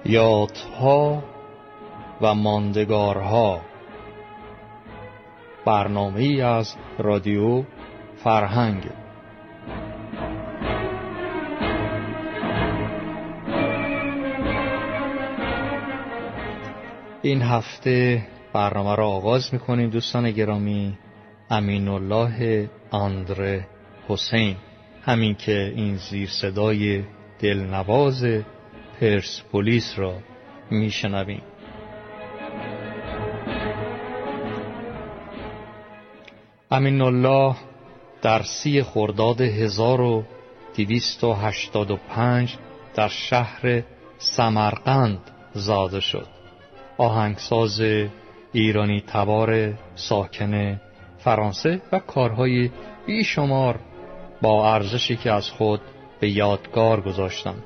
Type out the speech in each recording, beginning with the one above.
یادها و ماندگارها، برنامه‌ای از رادیو فرهنگ. این هفته برنامه را آغاز می‌کنیم دوستان گرامی. امین الله آندره حسین، همین که این زیر صدای دلنواز پرسپولیس را میشنویم. امین الله در 30 خرداد 1285 در شهر سمرقند زاده شد. آهنگساز ایرانی تبار ساکن فرانسه و کارهای بیشمار با ارزشی که از خود به یادگار گذاشتند.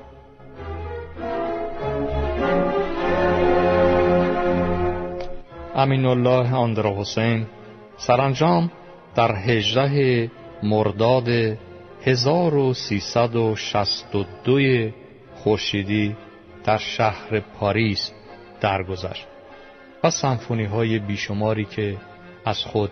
امین الله آندره حسین سرانجام در 18 مرداد 1362 خورشیدی در شهر پاریس درگذشت و سمفونی‌های بیشماری که از خود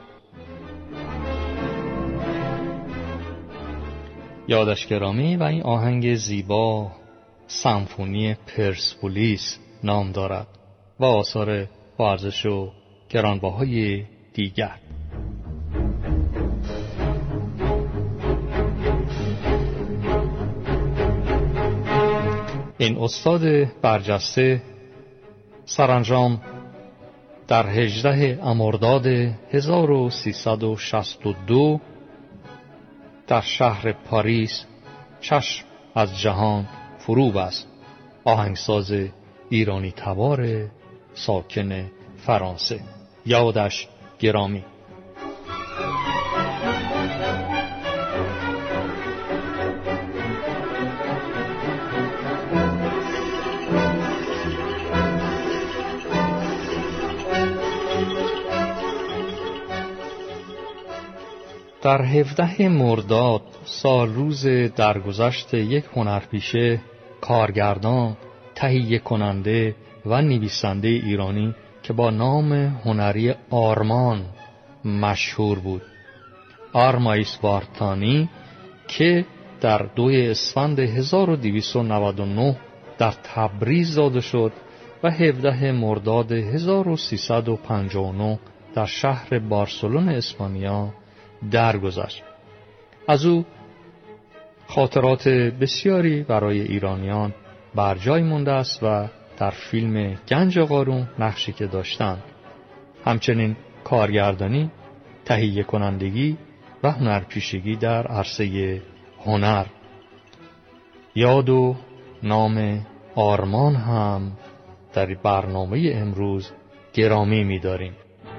یادش گرامی و این آهنگ زیبا سمفونی پرسپولیس نام دارد و آثار با ارزش و گرانبهای دیگر. این استاد برجسته سرانجام در 18 مرداد 1362 در شهر پاریس چشم از جهان فرو بست. آهنگساز ایرانی تبار ساکن فرانسه، یادش گرامی. در 17 مرداد سال روز درگذشت یک هنرپیشه، کارگردان، تهیه کننده و نویسنده ایرانی که با نام هنری آرمان مشهور بود، آرمایس وارتانی، که در 2 اسفند 1299 در تبریز زاده شد و 17 مرداد 1359 در شهر بارسلون اسپانیا درگذشت. از او خاطرات بسیاری برای ایرانیان بر جای مانده است و در فیلم گنج قارون نقشی که داشتند. همچنین کارگردانی، تهیه کنندگی و هنرپیشگی در عرصه هنر. یاد و نام آرمان هم در برنامه امروز گرامی می‌داریم.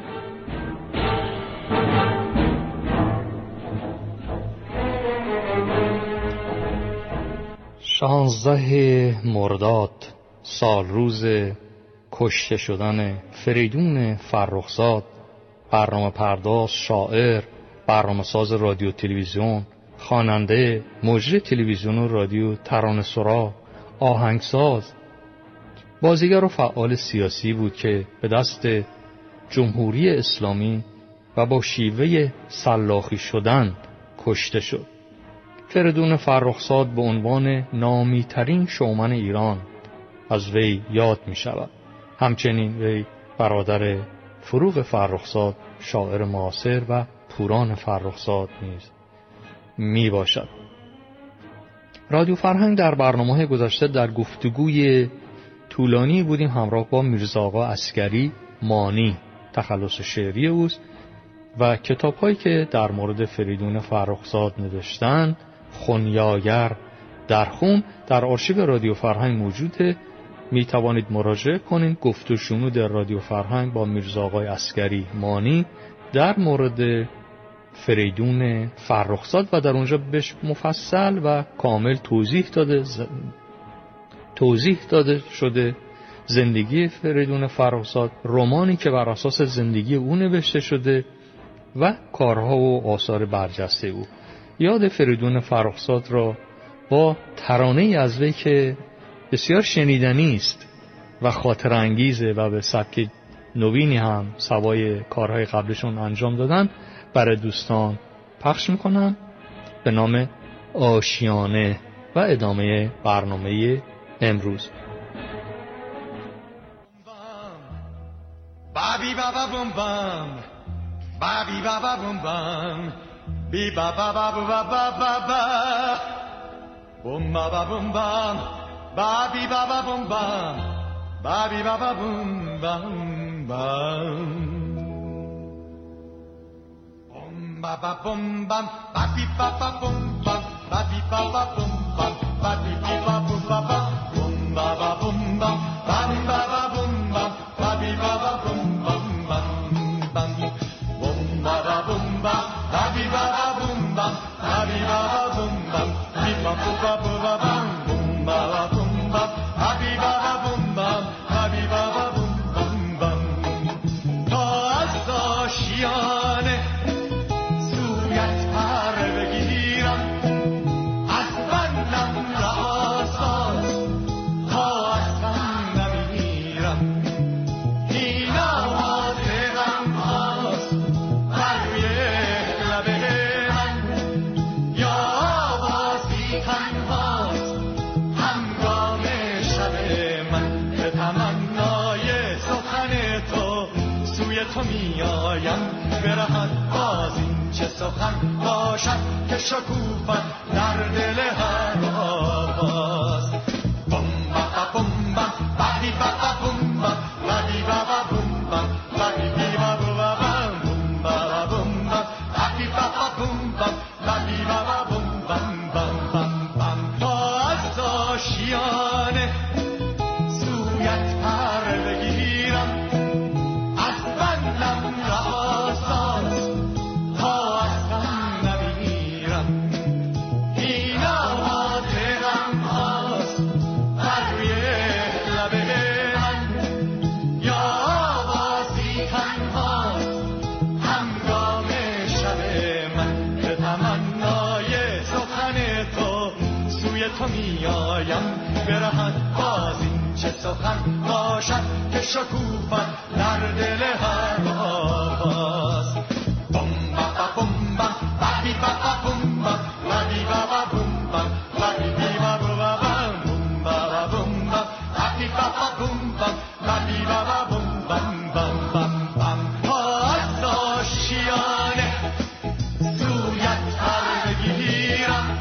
16 مرداد سال روز کشته شدن فریدون فرخزاد، برنامه پرداز، شاعر، برنامه ساز رادیو تلویزیون، خواننده، مجری تلویزیون و رادیو، ترانه‌سرا، آهنگساز، بازیگر و فعال سیاسی بود که به دست جمهوری اسلامی و با شیوه سلاخی شدن کشته شد. فریدون فرخزاد به عنوان نامی‌ترین شومن ایران از وی یاد می شود. همچنین وی برادر فروغ فرخزاد، شاعر معاصر، و پوران فرخزاد نیز می باشد. رادیو فرهنگ در برنامه‌های گذشته در گفتگوی طولانی بودیم همراه با میرزا آقا عسکری مانی، تخلص شعری اوست و کتاب‌هایی که در مورد فریدون فرخزاد نوشتن، خونیاگر در خون، در آرشیو رادیو فرهنگ موجوده. می توانید مراجعه کنید. گفت و شنود رادیو فرهنگ با میرزا آقای عسکری مانی در مورد فریدون فرخزاد و در اونجا بهش مفصل و کامل توضیح داده شده زندگی فریدون فرخزاد، رمانی که بر اساس زندگی او نوشته شده و کارها و آثار برجسته او. یاد فریدون فرخزاد را با ترانه‌ای از وی که بسیار شنیدنی است و خاطر انگیزه و به سبک نوینی هم سوای کارهای قبلشون انجام دادن برای دوستان پخش میکنم به نام آشیانه و ادامه برنامه امروز. Babi baba bum bum, babi baba bum bum, bi baba baba baba baba, bum baba bum bum, babi baba bum bum, babi baba bum bum bum, bum baba bum bum, babi baba bum bum, babi baba bum bum, babi baba bum baba, bum baba bum bum, babi baba bum bum, babi baba bum. سخن باشد که شکوفت در دل هر آواز بم با بم با بادی با بم با بادی با بم با بادی با بم با بم با بادی با بم با بادی با بم بم بم بم بم باز آشیانه سویت پر بگیرم از بندم رهاساز تو میایم برهد باز این چه سخن باشد که شکوفت در دل هر آواز بم با بم با بادی با بم با بادی با بم با بادی با بم با بم با بادی با بم با بادی با بم بم بم بم بم باز آشیانه سویت پر بگیرم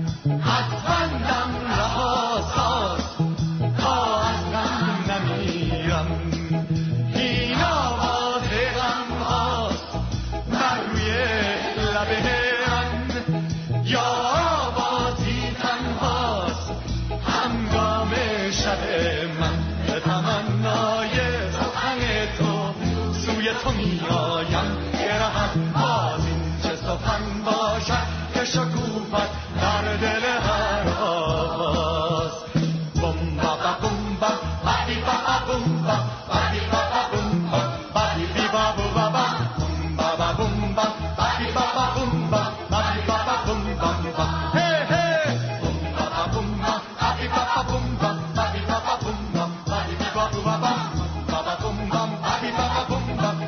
تو میایم گرهم باز این چه سخن باشد که شکوفت در دل هر آواز بم با بم با بادی با بم با بادی با بم با بادی بی با با بم با بم با بادی با بم با بادی با بم با هی هی بم با بم با بادی با بم با بادی با بم با بادی بی با با بم با بادی با بم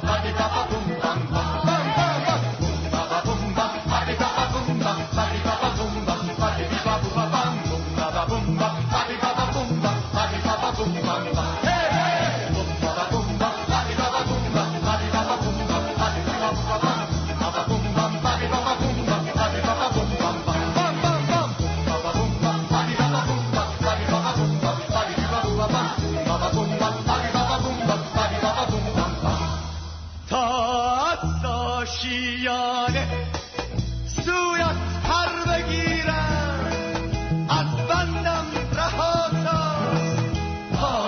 آشیانه سویت پر بگیرم از بندم رهاساز تا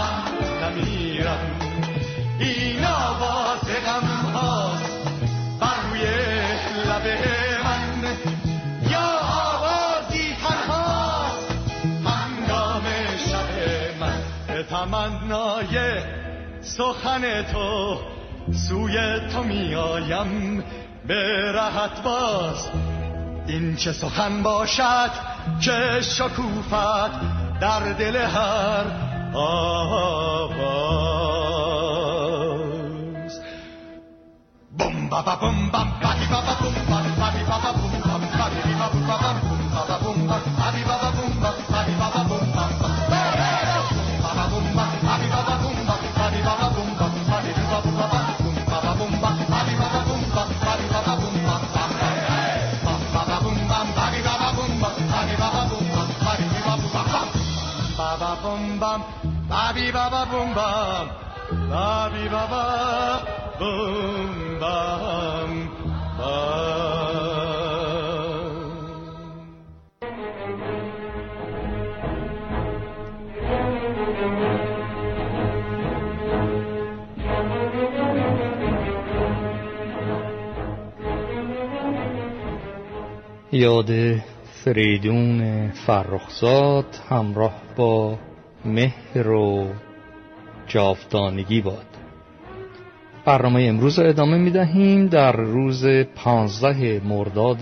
نمیرم این آواز غم هاست بر روی لب من یا آوازی تنهاست هنگام شب من به تمنای سخن تو سوی تو میایم به رهت باز این چه سخن باشد که شکوفت در دل هر آواز. بوم بابا بوم بام بابی بابا بوم بام بابی بابا بوم بام بابی بابا بوم بابا بوم بام بابی بابا بوم بام بابی بابا بوم بام بابا بوم بام بابی بابا بوم بام بابی بابا بوم بام بابی بابا بوم بام بابا بوم بام بابی بابا بوم بام بابی بابا بوم بام بابا بوم بام بابی بابا بوم بام بابی بابا بوم بام بابی بابا بوم بام بابا بوم بام بابی بابا بوم بام بابی بابا بوم بام یاد فریدون فرخزاد همراه با مهر و جاودانگی باد. برنامه امروز رو ادامه می‌دهیم. در روز 15 مرداد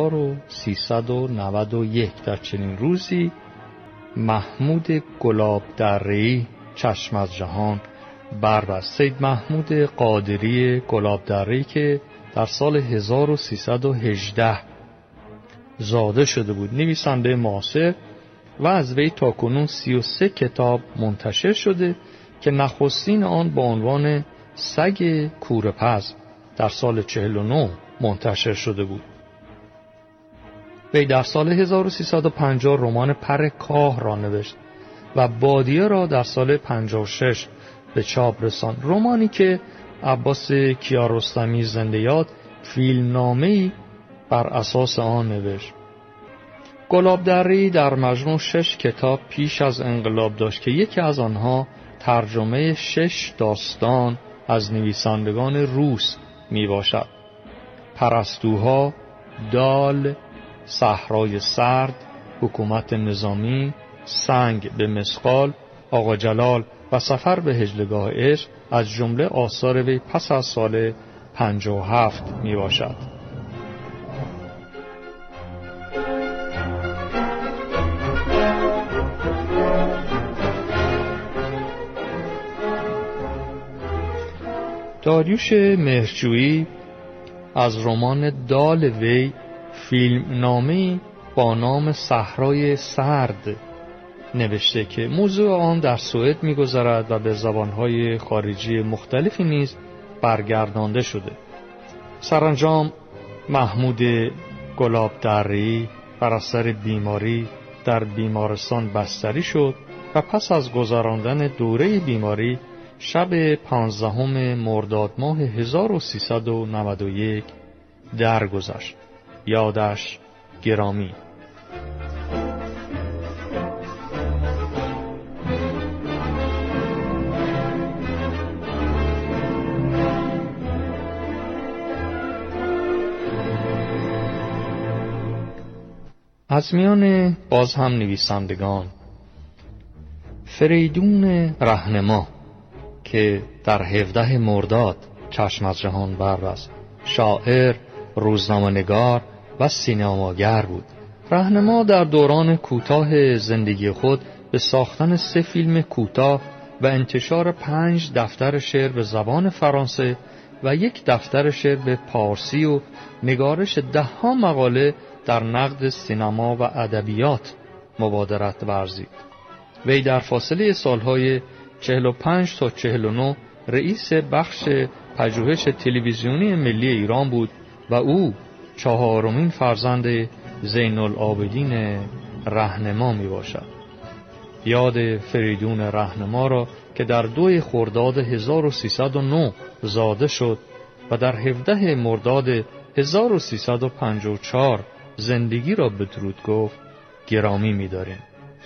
1391 در چنین روزی محمود گلابدره‌ای چشم از جهان بربست. سید محمود قادری گلابدره‌ای که در سال 1318 زاده شده بود، نویسنده معاصر، و از وی تاکنون 33 کتاب منتشر شده که نخستین آن با عنوان سگ کوره‌پز در سال 49 منتشر شده بود. وی در سال 1350 رمان پر کاه را نوشت و بادیه را در سال 56 به چاپ رساند. رمانی که عباس کیارستمی زنده یاد فیلمنامه‌ای بر اساس آن نوشت. گلابدره‌ای در مجموع 6 کتاب پیش از انقلاب داشت که یکی از آنها ترجمه 6 داستان از نویسندگان روس می باشد. پرستوها، دال، صحرای سرد، حکومت نظامی، سنگ به مسقال، آقا جلال و سفر به هجلگاه عشق از جمله آثار وی پس از سال 57 می باشد. داریوش مهرجویی از رمان دال وی فیلمنامه‌ای با نام صحرای سرد نوشته که موضوع آن در سوئد می‌گذرد و به زبان‌های خارجی مختلفی نیز برگردانده شده. سرانجام محمود گلابدره‌ای بر اثر بیماری در بیمارستان بستری شد و پس از گذراندن دوره بیماری شب 15 مرداد ماه 1391 درگذشت. یادش گرامی. از میان باز هم نویسندگان فریدون رهنما که در 17 مرداد چشم از جهان بربست، شاعر، روزنامه‌نگار و سینماگر بود. رهنما در دوران کوتاه زندگی خود به ساختن 3 فیلم کوتاه و انتشار 5 دفتر شعر به زبان فرانسه و 1 دفتر شعر به پارسی و نگارش 10 مقاله در نقد سینما و ادبیات مبادرت ورزید. وی در فاصله سالهای 45 تا 49 رئیس بخش پژوهش تلویزیونی ملی ایران بود و او 4مین فرزند زین العابدین رهنما می باشد. یاد فریدون رهنما را که در 2 خرداد 1309 زاده شد و در 17 مرداد 1354 زندگی را به درود گفت گرامی می داریم.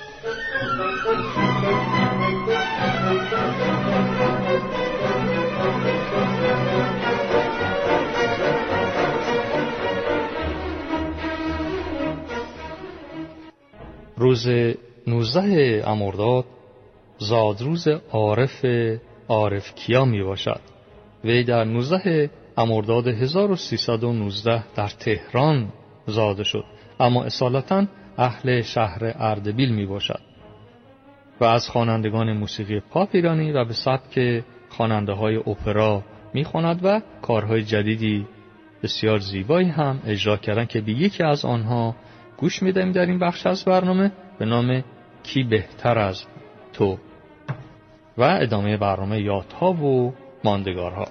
روز 19 مرداد زادروز عارف کیا می باشد. وی در 19 مرداد 1319 در تهران زاده شد، اما اصالتاً اهل شهر اردبیل می باشد. و از خوانندگان موسیقی پاپ ایرانی و به سبک خواننده های اپرا میخواند و کارهای جدیدی بسیار زیبایی هم اجرا کردن که به یکی از آنها گوش میدیم در این بخش از برنامه به نام کی بهتر از تو و ادامه برنامه یادها و ماندگارها.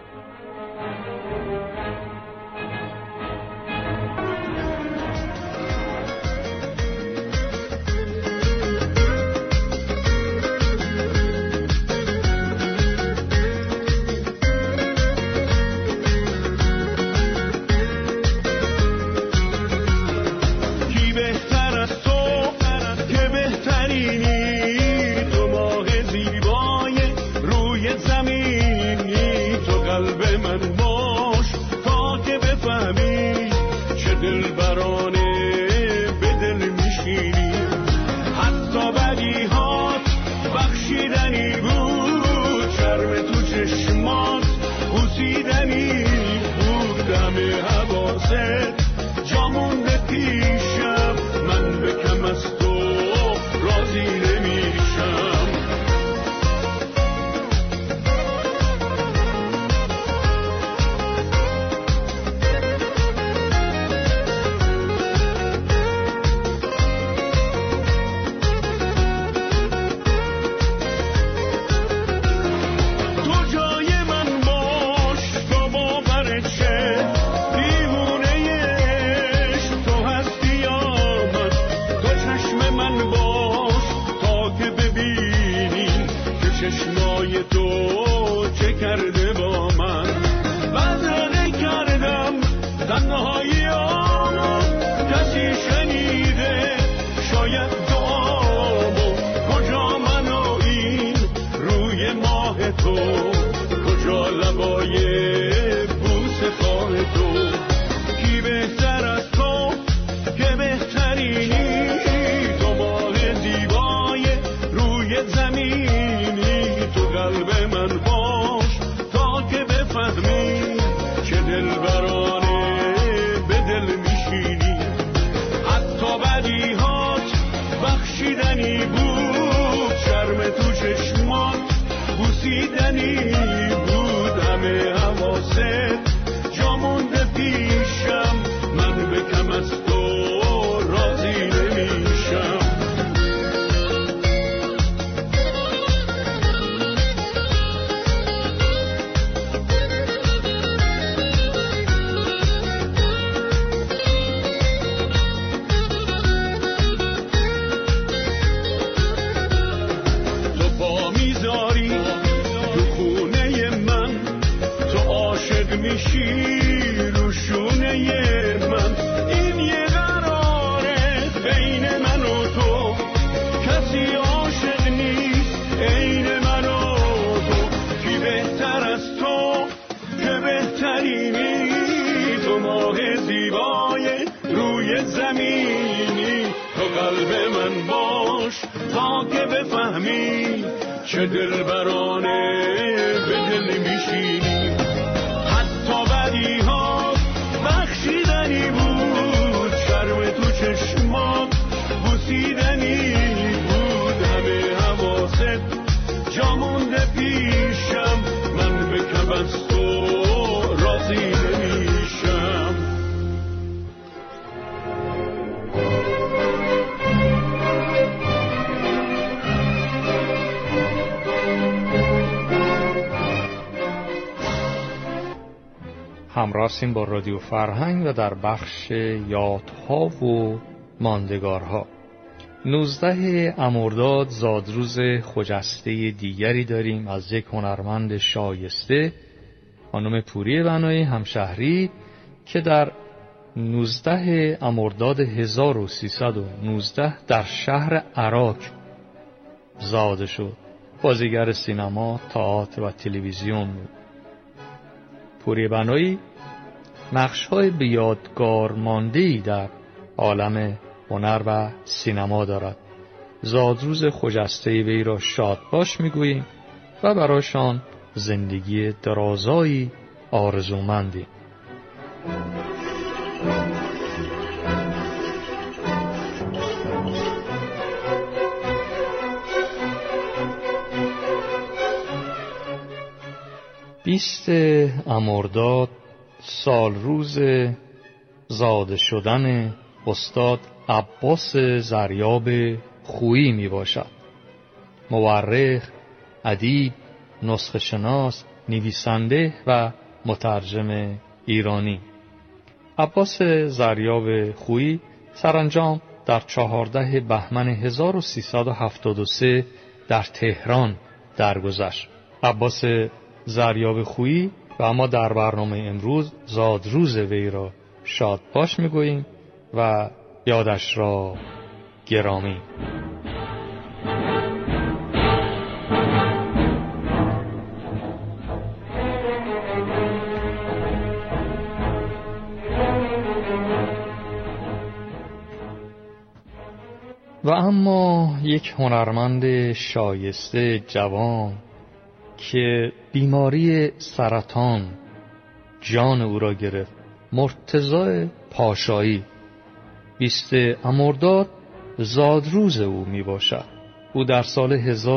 چه دلبرانه به دل میشینی حتی بدی ها بخشیدنی بود شرم تو چشمات بوسیدنی بود همه حواست جا مونده پیشم من به کم از تو راضی نمیشم. همراه هستیم با رادیو فرهنگ و در بخش یادها و ماندگارها. 19 مرداد زادروز خجسته دیگری داریم از یک هنرمند شایسته، خانم پوری بنایی همشهری، که در 19 مرداد 1319 در شهر عراق زاده شد. بازیگر سینما، تئاتر و تلویزیون بود. پوری بنایی نقش‌های به یادگار مانده‌ای در عالم هنر و سینما دارد. زادروز خجسته وی را شاد باش می‌گوییم و برایشان زندگی درازایی آرزومندیم. 20 مرداد سال روز زاده شدن استاد عباس زریاب خویی می باشد. مورخ، ادیب، نسخه شناس، نویسنده و مترجم ایرانی. عباس زریاب خویی سرانجام در 14 بهمن 1373 در تهران درگذشت. عباس زریاب خویی و ما در برنامه امروز زادروز وی را شاد باش میگوییم و یادش را گرامی. و اما یک هنرمند شایسته جوان که بیماری سرطان جان او را گرفت، مرتضی پاشایی، 20 مرداد زادروز او می باشد. او در سال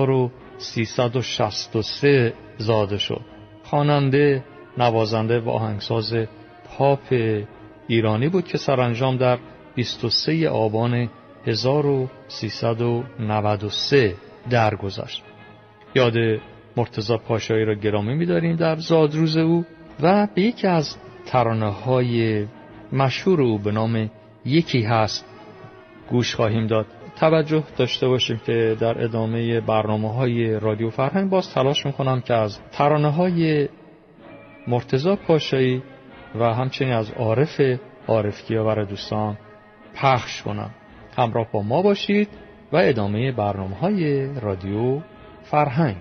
1363 زاده شد. خواننده، نوازنده و آهنگساز پاپ ایرانی بود که سرانجام در 23 آبان 1393 درگذشت. یاد مرتضی پاشایی را گرامی می‌داریم در زادروز او و به یکی از ترانه‌های مشهور او به نام یکی هست گوش خواهیم داد. توجه داشته باشیم که در ادامه برنامه‌های رادیو فرهنگ باز تلاش می‌کنم که از ترانه‌های مرتضی پاشایی و همچنین از عارف کیاور دوستان پخش کنم. همراه با ما باشید و ادامه برنامه‌های رادیو فرهنگ.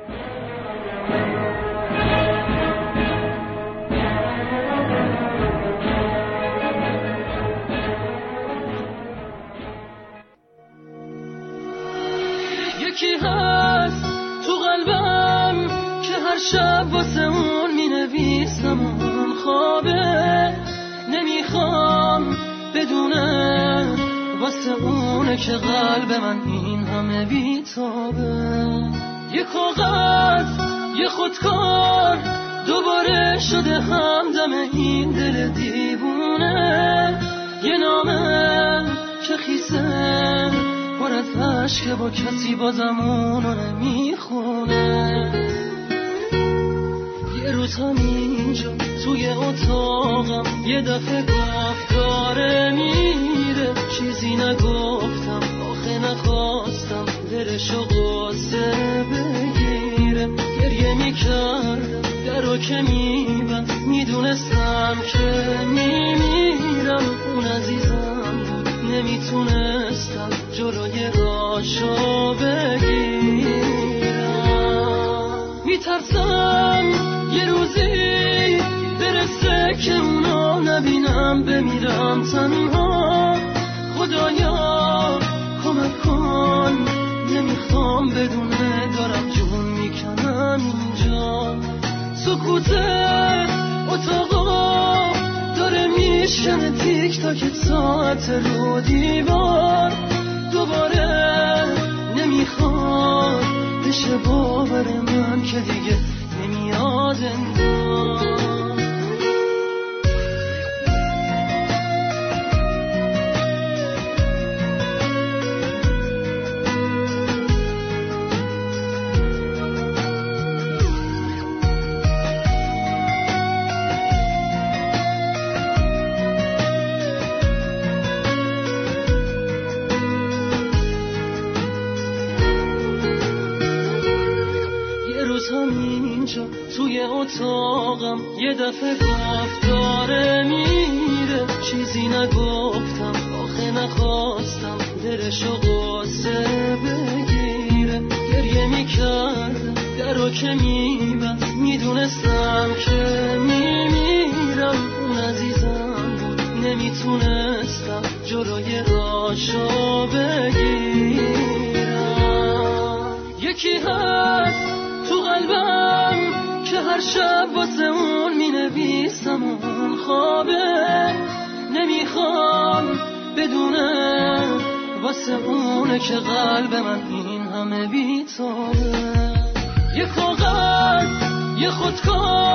یکی هست تو قلبم که هر شب واسه اون مینویسم، اون خوابه نمیخوام بدونه، واسه اونه که قلب من این همه بیتابه. یه کاغذ یه خودکار دوباره شده همدم این دل دیوونه، یه نامه که خیسه پر از عشق با کسی بازم اونو نمیخونه. یه روز همینجا توی اتاقم یه دفعه گفت داره میره، چیزی نگفتم آخه نخواستم دلشو قصه بگیره. گریه میکردم درو که میبند، میدونستم که میمیرم، اون عزیزم بود نمیتونستم جلوی راشو بگیرم. میترسم یه روزی برسه که اونو نبینم، بمیرم تنها. خدایا کمک کن، نمیخوام بدونه دارم جون میکنم اینجا. سکوت اتاقا داره میشکنه تیک تاک ساعت رو دیوار، دوباره نمیخواد بشه باور من که دیگه نمیاد انگار. توی اتاقم یه دفعه گفت داره میره، چیزی نگفتم آخه نخواستم دلشو قصه بگیره. گریه میکردم درو که میبند، میدونستم که میمیرم، اون عزیزم بود نمیتونستم جلوی راشو بگیرم. یکی هست تو قلبم که هر شب واسه اون مینویسم، اون خوابه نمیخوام بدونه، واسه اونه که قلب من این همه بیتابه. یه کاغذ یه خودکار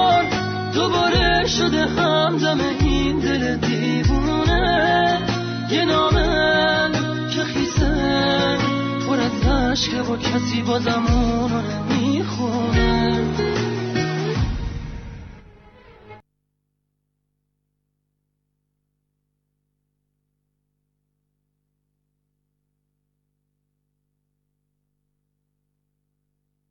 شده همدم این دل دیوونه، یه نامه که خیسه پر از عشقه و کسی بازم اونو نمیخونه.